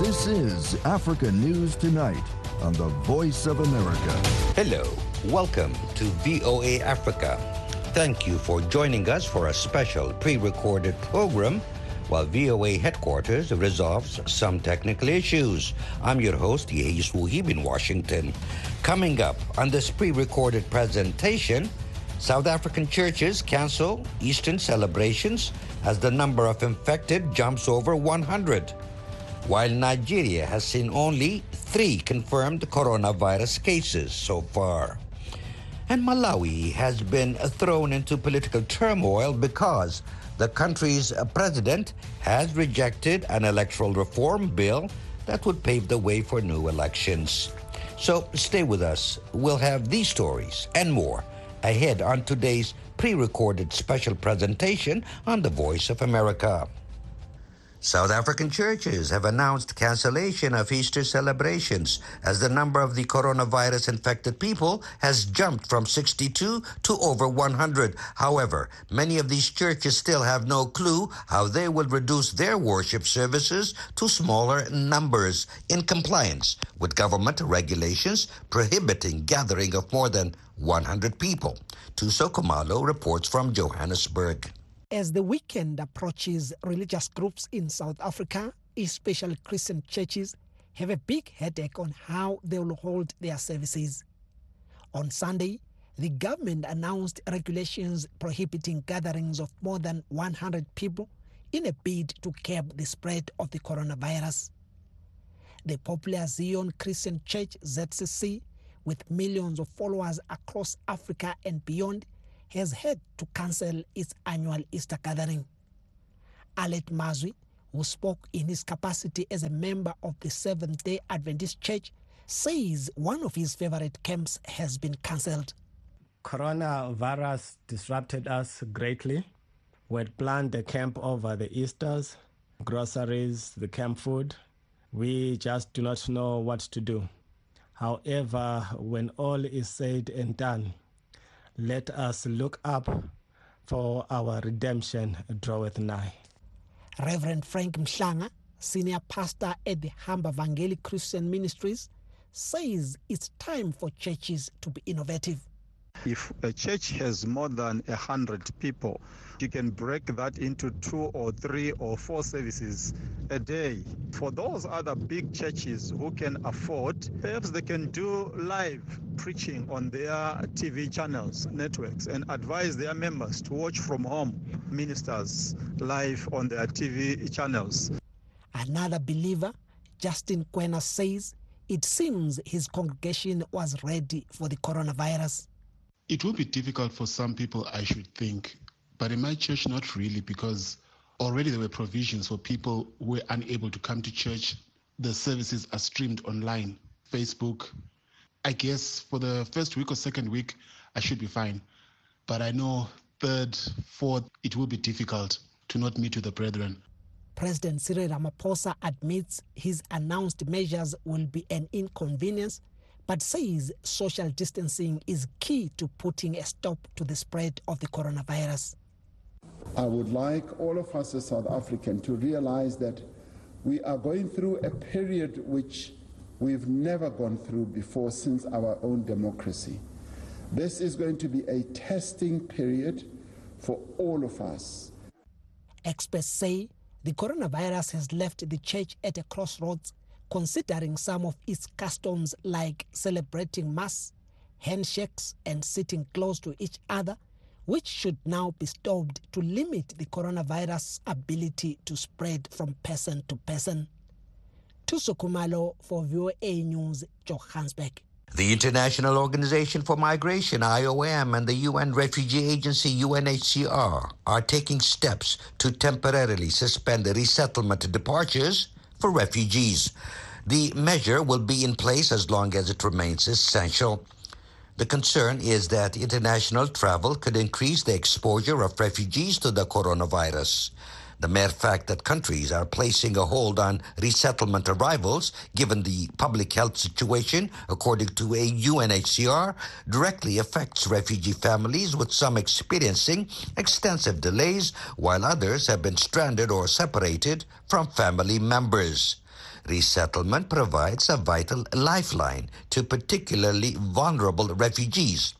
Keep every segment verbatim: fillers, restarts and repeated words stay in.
This is Africa News Tonight on the Voice of America. Hello, welcome to V O A Africa. Thank you for joining us for a special pre-recorded program while V O A headquarters resolves some technical issues. I'm your host, Yehis Wuhib in Washington. Coming up on this pre-recorded presentation, South African churches cancel Eastern celebrations as the number of infected jumps over one hundred, while Nigeria has seen only three confirmed coronavirus cases so far. And Malawi has been thrown into political turmoil because the country's president has rejected an electoral reform bill that would pave the way for new elections. So stay with us. We'll have these stories and more ahead on today's pre-recorded special presentation on the Voice of America. South African churches have announced cancellation of Easter celebrations as the number of the coronavirus-infected people has jumped from sixty-two to over one hundred. However, many of these churches still have no clue how they will reduce their worship services to smaller numbers in compliance with government regulations prohibiting gathering of more than one hundred people. Tuso Kumalo reports from Johannesburg. As the weekend approaches, religious groups in South Africa, especially Christian churches, have a big headache on how they will hold their services. On Sunday, the government announced regulations prohibiting gatherings of more than one hundred people in a bid to curb the spread of the coronavirus. The popular Zion Christian Church, Z C C, with millions of followers across Africa and beyond, has had to cancel its annual Easter gathering. Alet Mazwi, who spoke in his capacity as a member of the Seventh-day Adventist Church, says one of his favorite camps has been cancelled. Coronavirus disrupted us greatly. We had planned the camp over the Easters, groceries, the camp food. We just do not know what to do. However, when all is said and done, let us look up, for our redemption draweth nigh. Reverend Frank Mhlanga, senior pastor at the Hamba Vangeli Christian Ministries, says it's time for churches to be innovative. If a church has more than a hundred people, you can break that into two or three or four services a day. For those other big churches who can afford, perhaps they can do live preaching on their T V channels, networks, and advise their members to watch from home ministers live on their T V channels. Another believer, Justin Kwena, says it seems his congregation was ready for the coronavirus. It will be difficult for some people, I should think, but in my church, not really, because already there were provisions for people who were unable to come to church. The services are streamed online, Facebook. I guess for the first week or second week, I should be fine. But I know third, fourth, it will be difficult to not meet with the brethren. President Cyril Ramaphosa admits his announced measures will be an inconvenience, but says social distancing is key to putting a stop to the spread of the coronavirus. I would like all of us as South Africans to realize that we are going through a period which we've never gone through before since our own democracy. This is going to be a testing period for all of us. Experts say the coronavirus has left the church at a crossroads, considering some of its customs like celebrating mass, handshakes, and sitting close to each other, which should now be stopped to limit the coronavirus' ability to spread from person to person. Tuso Kumalo for V O A News, Johannesburg. The International Organization for Migration, I O M, and the U N Refugee Agency, U N H C R, are taking steps to temporarily suspend the resettlement departures for refugees. The measure will be in place as long as it remains essential. The concern is that international travel could increase the exposure of refugees to the coronavirus. The mere fact that countries are placing a hold on resettlement arrivals, given the public health situation, according to a U N H C R, directly affects refugee families, with some experiencing extensive delays, while others have been stranded or separated from family members. Resettlement provides a vital lifeline to particularly vulnerable refugees.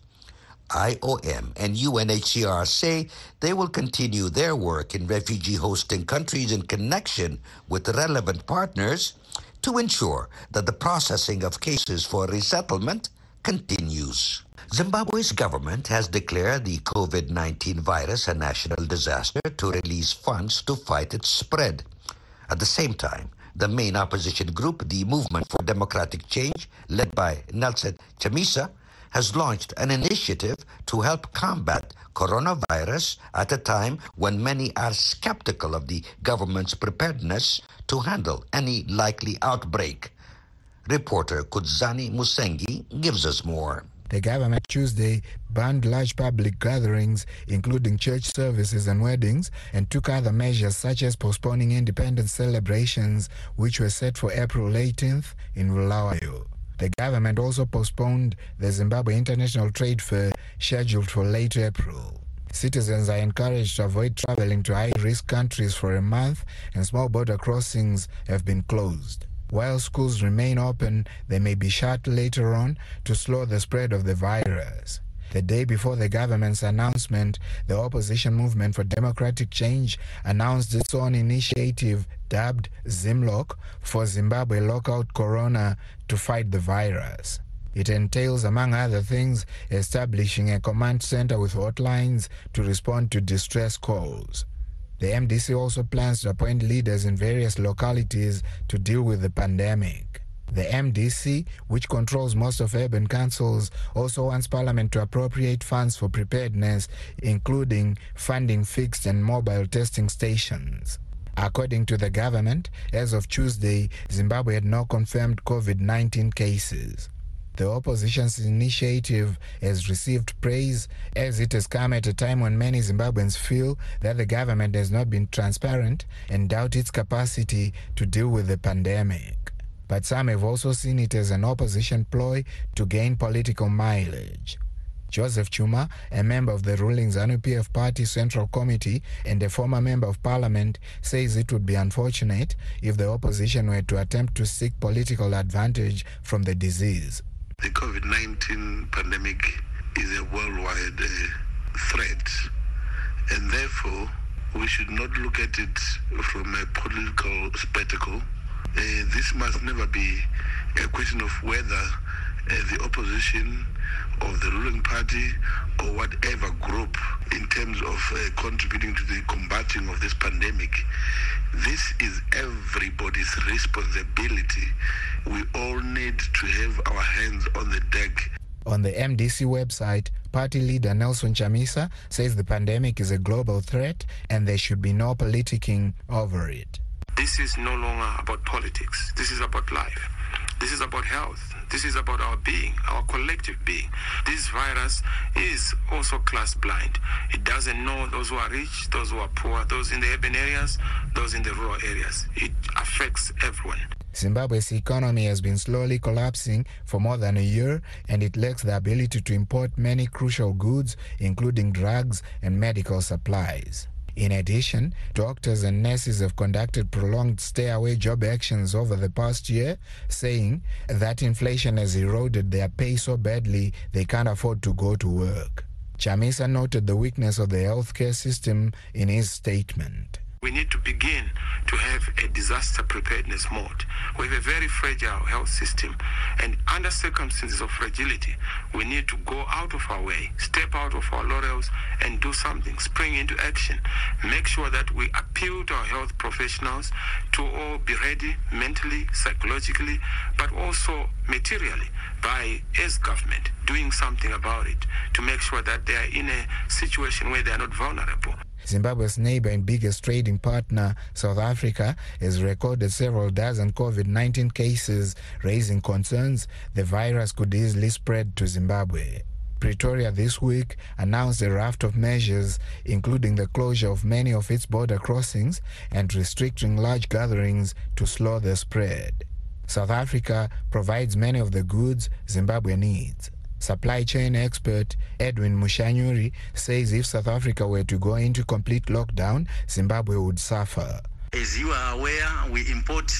I O M and U N H C R say they will continue their work in refugee hosting countries in connection with relevant partners to ensure that the processing of cases for resettlement continues. Zimbabwe's government has declared the COVID nineteen virus a national disaster to release funds to fight its spread. At the same time, the main opposition group, the Movement for Democratic Change, led by Nelson Chamisa, has launched an initiative to help combat coronavirus at a time when many are skeptical of the government's preparedness to handle any likely outbreak. Reporter Kudzani Musengi gives us more. The government Tuesday banned large public gatherings, including church services and weddings, and took other measures such as postponing independence celebrations, which were set for April eighteenth in Bulawayo. The government also postponed the Zimbabwe International Trade Fair scheduled for late April. Citizens are encouraged to avoid traveling to high-risk countries for a month, and small border crossings have been closed. While schools remain open, they may be shut later on to slow the spread of the virus. The day before the government's announcement, the opposition Movement for Democratic Change announced its own initiative dubbed ZimLock for Zimbabwe Lockout Corona to fight the virus. It entails, among other things, establishing a command center with hotlines to respond to distress calls. The M D C also plans to appoint leaders in various localities to deal with the pandemic. The M D C, which controls most of urban councils, also wants Parliament to appropriate funds for preparedness, including funding fixed and mobile testing stations. According to the government, as of Tuesday, Zimbabwe had no confirmed COVID nineteen cases. The opposition's initiative has received praise as it has come at a time when many Zimbabweans feel that the government has not been transparent and doubt its capacity to deal with the pandemic. But some have also seen it as an opposition ploy to gain political mileage. Joseph Chuma, a member of the ruling ZANU P F Party Central Committee and a former member of parliament, says it would be unfortunate if the opposition were to attempt to seek political advantage from the disease. The COVID nineteen pandemic is a worldwide uh, threat, and therefore we should not look at it from a political spectacle. Uh, this must never be a question of whether uh, the opposition or the ruling party or whatever group in terms of uh, contributing to the combating of this pandemic. This is everybody's responsibility. We all need to have our hands on the deck. On the M D C website, party leader Nelson Chamisa says the pandemic is a global threat and there should be no politicking over it. This is no longer about politics. This is about life. This is about health. This is about our being, our collective being. This virus is also class blind. It doesn't know those who are rich, those who are poor, those in the urban areas, those in the rural areas. It affects everyone. Zimbabwe's economy has been slowly collapsing for more than a year, and it lacks the ability to import many crucial goods, including drugs and medical supplies. In addition, doctors and nurses have conducted prolonged stay-away job actions over the past year, saying that inflation has eroded their pay so badly they can't afford to go to work. Chamisa noted the weakness of the healthcare system in his statement. We need to begin to have a disaster preparedness mode. We have a very fragile health system, and under circumstances of fragility, we need to go out of our way, step out of our laurels, and do something, spring into action. Make sure that we appeal to our health professionals to all be ready mentally, psychologically, but also materially by, as government, doing something about it to make sure that they are in a situation where they are not vulnerable. Zimbabwe's neighbor and biggest trading partner, South Africa, has recorded several dozen COVID nineteen cases, raising concerns the virus could easily spread to Zimbabwe. Pretoria this week announced a raft of measures, including the closure of many of its border crossings and restricting large gatherings to slow the spread. South Africa provides many of the goods Zimbabwe needs. Supply chain expert Edwin Mushanyuri says if South Africa were to go into complete lockdown, Zimbabwe would suffer. As you are aware, we import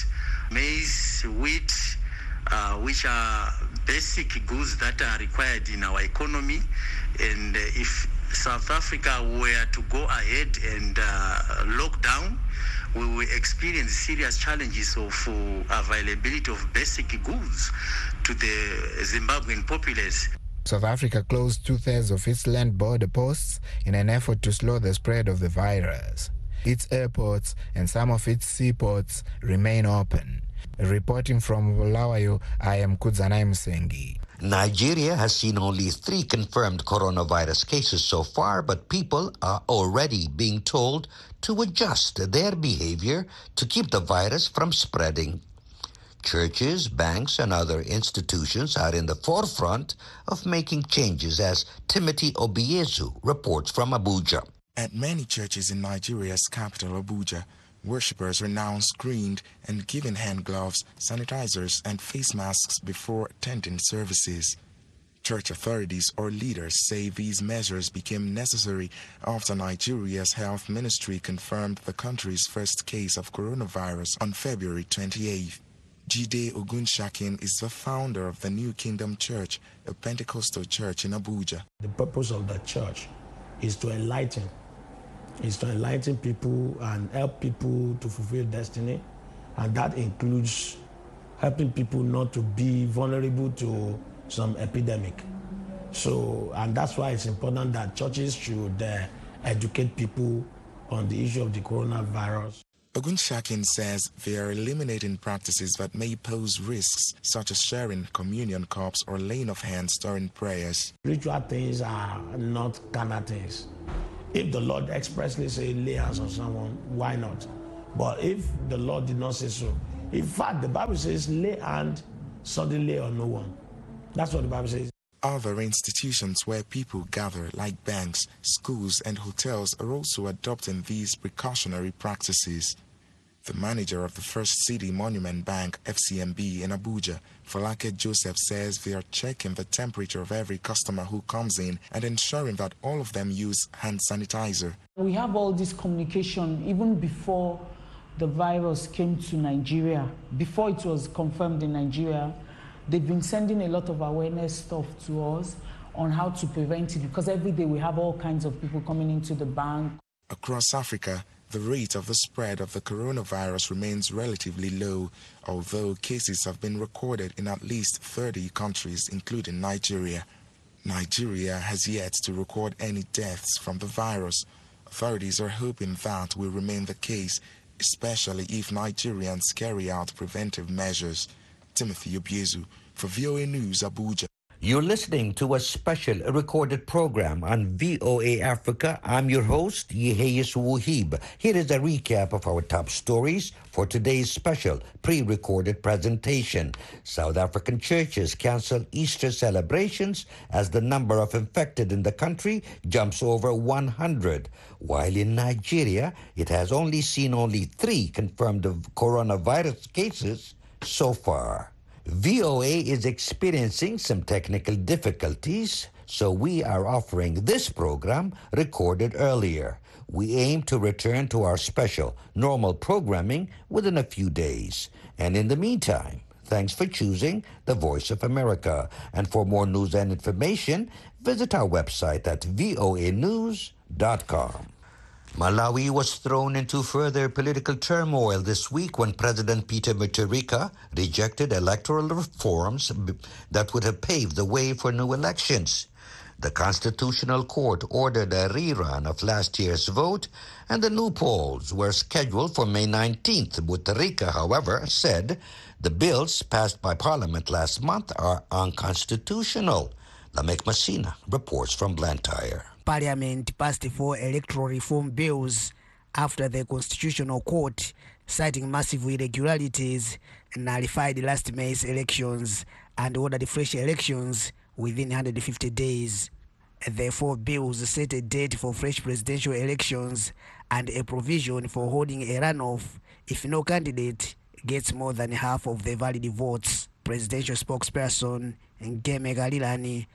maize, wheat, uh, which are basic goods that are required in our economy. And uh, if South Africa were to go ahead and uh, lock down, we will experience serious challenges of uh, availability of basic goods to the Zimbabwean populace. South Africa closed two-thirds of its land border posts in an effort to slow the spread of the virus. Its airports and some of its seaports remain open. Reporting from Bulawayo, I am Kudzanai Musengi. Nigeria has seen only three confirmed coronavirus cases so far, but people are already being told to adjust their behavior to keep the virus from spreading. Churches, banks, and other institutions are in the forefront of making changes, as Timothy Obiezu reports from Abuja. At many churches in Nigeria's capital, Abuja, worshippers are now screened and given hand gloves, sanitizers, and face masks before attending services. Church authorities or leaders say these measures became necessary after Nigeria's health ministry confirmed the country's first case of coronavirus on February twenty-eighth. Jide Ogunshakin is the founder of the New Kingdom Church, a Pentecostal church in Abuja. The purpose of the church is to enlighten, is to enlighten people and help people to fulfill destiny, and that includes helping people not to be vulnerable to some epidemic. So, and that's why it's important that churches should uh, educate people on the issue of the coronavirus. Ogunshakin says they are eliminating practices that may pose risks, such as sharing communion cups or laying of hands during prayers. Ritual things are not carnal things. If the Lord expressly say lay hands on someone, why not? But if the Lord did not say so, in fact, the Bible says lay hand suddenly on no one. That's what the Bible says. Other institutions where people gather, like banks, schools, and hotels, are also adopting these precautionary practices. The manager of the First City Monument Bank, F C M B, in Abuja, Falake Joseph, says they are checking the temperature of every customer who comes in and ensuring that all of them use hand sanitizer. We have all this communication even before the virus came to Nigeria, before it was confirmed in Nigeria. They've been sending a lot of awareness stuff to us on how to prevent it, because every day we have all kinds of people coming into the bank. Across Africa, the rate of the spread of the coronavirus remains relatively low, although cases have been recorded in at least thirty countries, including Nigeria. Nigeria has yet to record any deaths from the virus. Authorities are hoping that will remain the case, especially if Nigerians carry out preventive measures. Timothy Obiezu for V O A News, Abuja. You're listening to a special recorded program on V O A Africa. I'm your host, Yeheyes Wuhib. Here is a recap of our top stories for today's special pre-recorded presentation. South African churches cancel Easter celebrations as the number of infected in the country jumps over one hundred, while in Nigeria, it has only seen only three confirmed coronavirus cases so far. V O A is experiencing some technical difficulties, so we are offering this program recorded earlier. We aim to return to our special, normal programming within a few days. And in the meantime, thanks for choosing the Voice of America. And for more news and information, visit our website at voa news dot com. Malawi was thrown into further political turmoil this week when President Peter Mutharika rejected electoral reforms that would have paved the way for new elections. The Constitutional Court ordered a rerun of last year's vote, and the new polls were scheduled for May nineteenth. Mutharika, however, said the bills passed by Parliament last month are unconstitutional. Lamek Masina reports from Blantyre. Parliament passed four electoral reform bills after the Constitutional Court, citing massive irregularities, nullified last May's elections and ordered fresh elections within one hundred fifty days. The four bills set a date for fresh presidential elections and a provision for holding a runoff if no candidate gets more than half of the valid votes. Presidential spokesperson Ngeme Galilani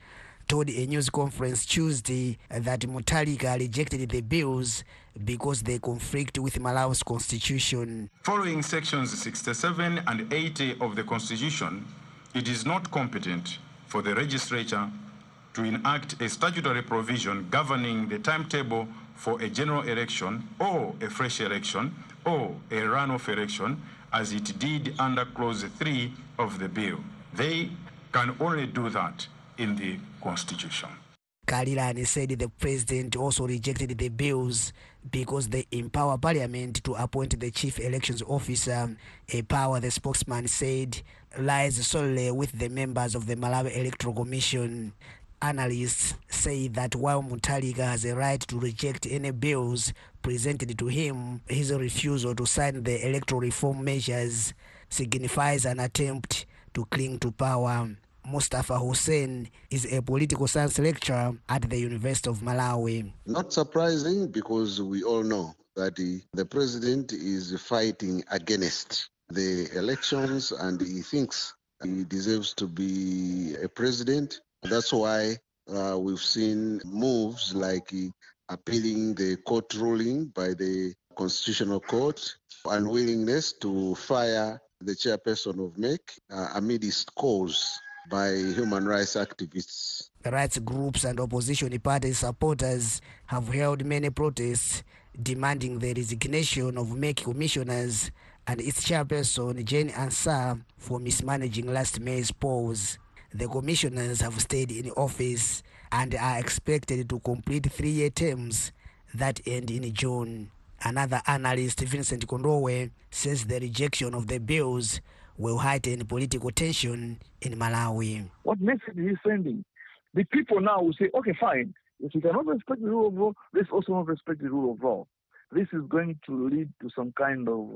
told a news conference Tuesday that Mutharika rejected the bills because they conflict with Malawi's constitution. Following sections sixty-seven and eighty of the constitution, it is not competent for the legislature to enact a statutory provision governing the timetable for a general election or a fresh election or a runoff election, as it did under clause three of the bill. They can only do that in the constitution. Kalilani said the president also rejected the bills because they empower parliament to appoint the chief elections officer, a power the spokesman said lies solely with the members of the Malawi Electoral Commission. Analysts say that while Mutharika has a right to reject any bills presented to him, his refusal to sign the electoral reform measures signifies an attempt to cling to power. Mustafa Hussein is a political science lecturer at the University of Malawi. Not surprising, because we all know that the, the president is fighting against the elections and he thinks he deserves to be a president. That's why uh, we've seen moves like uh, appealing the court ruling by the Constitutional Court, unwillingness to fire the chairperson of M E C uh, amidst calls by human rights activists. Rights groups and opposition party supporters have held many protests demanding the resignation of M E C commissioners and its chairperson Jane Ansah for mismanaging last May's polls. The commissioners have stayed in office and are expected to complete three-year terms that end in June. Another analyst, Vincent Kondowe, says the rejection of the bills will heighten political tension in Malawi. What message is he sending? The people now will say, okay, fine, if we cannot respect the rule of law, let's also not respect the rule of law. This is going to lead to some kind of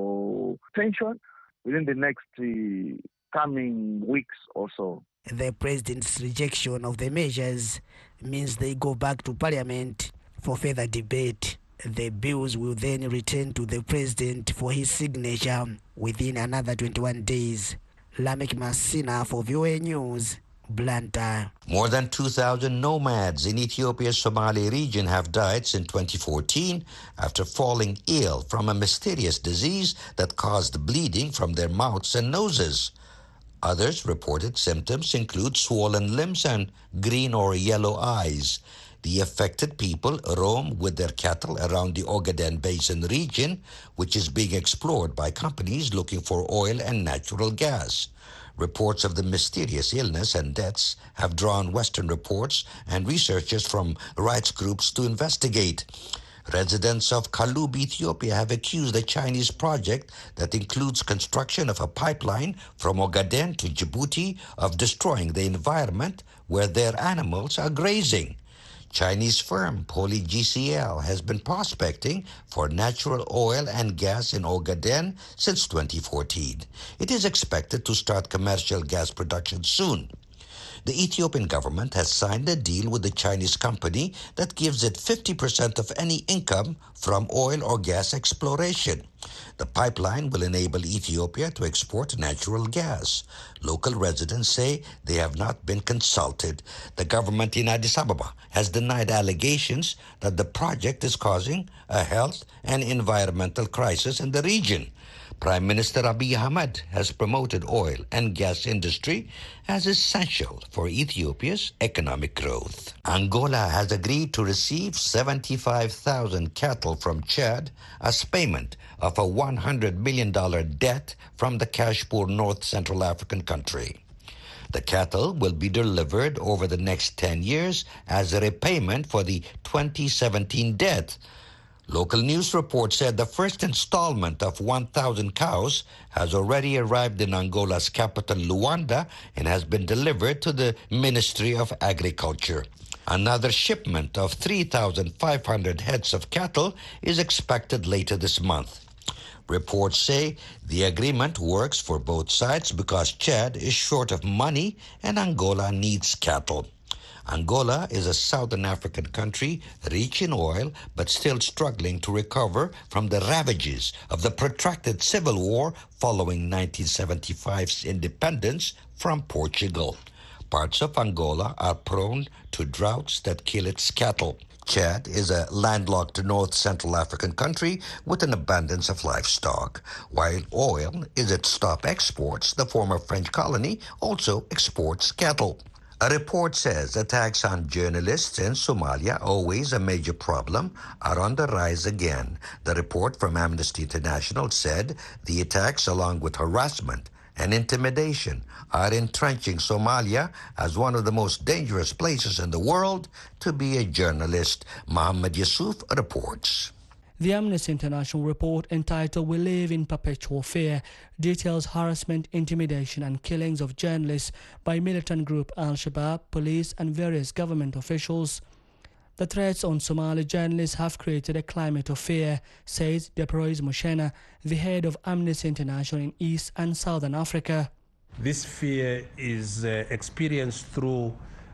uh, tension within the next uh, coming weeks or so. The president's rejection of the measures means they go back to parliament for further debate. The bills will then return to the president for his signature within another twenty-one days. Lamek Masina for V O A News, Blantyre. More than two thousand nomads in Ethiopia's Somali region have died since twenty fourteen after falling ill from a mysterious disease that caused bleeding from their mouths and noses. Others reported symptoms include swollen limbs and green or yellow eyes. The affected people roam with their cattle around the Ogaden Basin region, which is being explored by companies looking for oil and natural gas. Reports of the mysterious illness and deaths have drawn Western reports and researchers from rights groups to investigate. Residents of Kalub, Ethiopia have accused a Chinese project that includes construction of a pipeline from Ogaden to Djibouti of destroying the environment where their animals are grazing. Chinese firm Poly G C L has been prospecting for natural oil and gas in Ogaden since twenty fourteen. It is expected to start commercial gas production soon. The Ethiopian government has signed a deal with the Chinese company that gives it fifty percent of any income from oil or gas exploration. The pipeline will enable Ethiopia to export natural gas. Local residents say they have not been consulted. The government in Addis Ababa has denied allegations that the project is causing a health and environmental crisis in the region. Prime Minister Abiy Ahmed has promoted oil and gas industry as essential for Ethiopia's economic growth. Angola has agreed to receive seventy-five thousand cattle from Chad as payment of a one hundred million dollars debt from the cash-poor North Central African country. The cattle will be delivered over the next ten years as a repayment for the twenty seventeen debt. Local news reports said the first installment of one thousand cows has already arrived in Angola's capital, Luanda, and has been delivered to the Ministry of Agriculture. Another shipment of three thousand five hundred heads of cattle is expected later this month. Reports say the agreement works for both sides because Chad is short of money and Angola needs cattle. Angola is a southern African country rich in oil but still struggling to recover from the ravages of the protracted civil war following nineteen seventy-five's independence from Portugal. Parts of Angola are prone to droughts that kill its cattle. Chad is a landlocked North Central African country with an abundance of livestock. While oil is its top exports, the former French colony also exports cattle. A report says attacks on journalists in Somalia, always a major problem, are on the rise again. The report from Amnesty International said the attacks, along with harassment and intimidation, are entrenching Somalia as one of the most dangerous places in the world to be a journalist. Mohammed Yusuf reports. The Amnesty International report, entitled "We Live in Perpetual Fear," details harassment, intimidation and killings of journalists by militant group Al-Shabaab, police and various government officials. The threats on Somali journalists have created a climate of fear, says Deprois Mushena, the head of Amnesty International in East and Southern Africa. This fear is uh, experienced through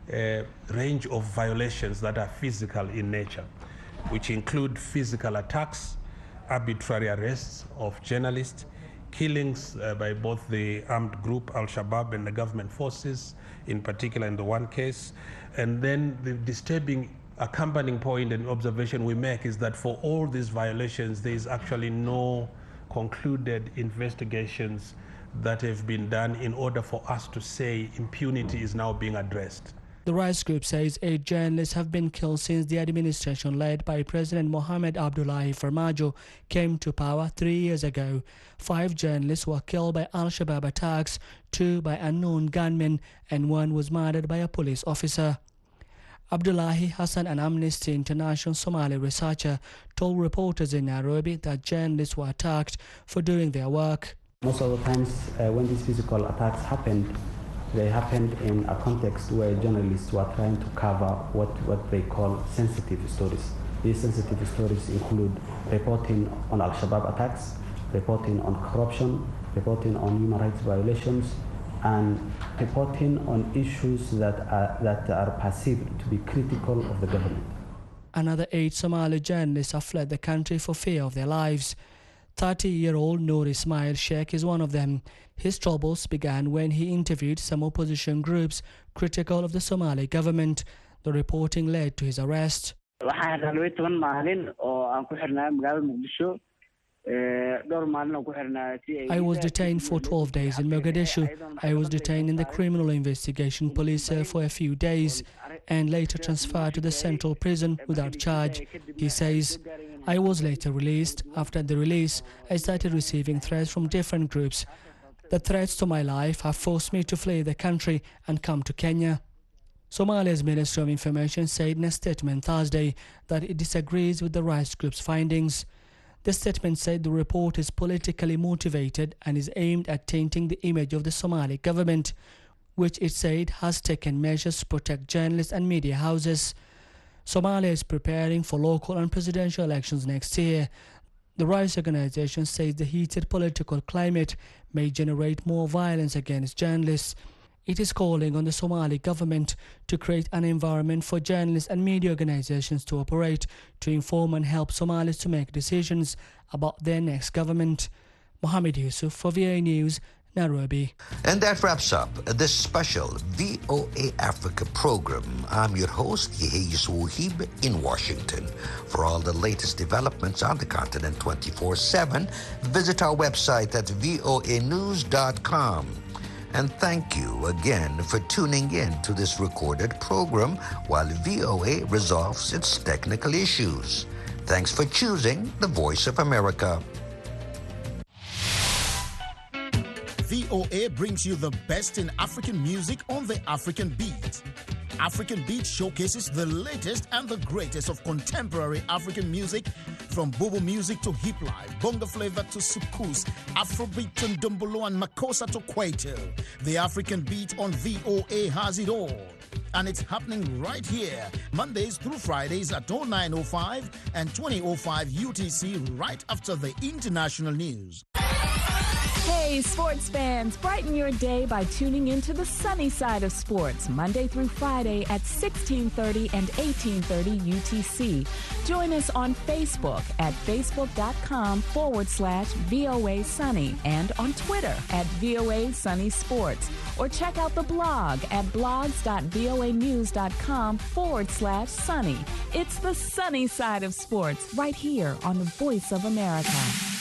a range of violations that are physical in nature, which include physical attacks, arbitrary arrests of journalists, killings uh, by both the armed group Al-Shabaab and the government forces, in particular in the one case. And then the disturbing accompanying point and observation we make is that for all these violations, there is actually no concluded investigations that have been done in order for us to say impunity is now being addressed. The rights group says eight journalists have been killed since the administration led by President Mohamed Abdullahi Farmajo came to power three years ago. Five journalists were killed by Al-Shabaab attacks, two by unknown gunmen, and one was murdered by a police officer. Abdullahi Hassan, an Amnesty International Somali researcher, told reporters in Nairobi that journalists were attacked for doing their work. Most of the times uh, when these physical attacks happened, they happened in a context where journalists were trying to cover what, what they call sensitive stories. These sensitive stories include reporting on Al-Shabaab attacks, reporting on corruption, reporting on human rights violations, and reporting on issues that are, that are perceived to be critical of the government. Another eight Somali journalists have fled the country for fear of their lives. thirty-year-old Noor Ismail Sheikh is one of them. His troubles began when he interviewed some opposition groups critical of the Somali government. The reporting led to his arrest. I was detained for twelve days in Mogadishu. I was detained in the Criminal Investigation Police cell for a few days and later transferred to the Central Prison without charge. He says, I was later released. After the release, I started receiving threats from different groups. The threats to my life have forced me to flee the country and come to Kenya. Somalia's Ministry of Information said in a statement Thursday that it disagrees with the rights group's findings. The statement said the report is politically motivated and is aimed at tainting the image of the Somali government, which it said has taken measures to protect journalists and media houses. Somalia is preparing for local and presidential elections next year. The rights organization says the heated political climate may generate more violence against journalists. It is calling on the Somali government to create an environment for journalists and media organizations to operate, to inform and help Somalis to make decisions about their next government. Mohammed Yusuf for V O A News, Nairobi. And that wraps up this special V O A Africa program. I'm your host, Yeheyes Wuhib in Washington. For all the latest developments on the continent twenty-four seven, visit our website at voa news dot com. And thank you again for tuning in to this recorded program while V O A resolves its technical issues. Thanks for choosing the Voice of America. V O A brings you the best in African music on the African Beat. African Beat showcases the latest and the greatest of contemporary African music, from Bobo music to hip life, bongo flavor to soukous, Afrobeat to Ndombolo and Makossa to Kwaito. The African Beat on V O A has it all. And it's happening right here, Mondays through Fridays at oh nine oh five and twenty oh five U T C, right after the international news. Hey, sports fans, brighten your day by tuning into the sunny side of sports, Monday through Friday at sixteen thirty and eighteen thirty U T C. Join us on Facebook at facebook.com forward slash VOA Sunny and on Twitter at VOA Sunny Sports. Or check out the blog at blogs.voanews.com forward slash sunny. It's the sunny side of sports right here on the Voice of America.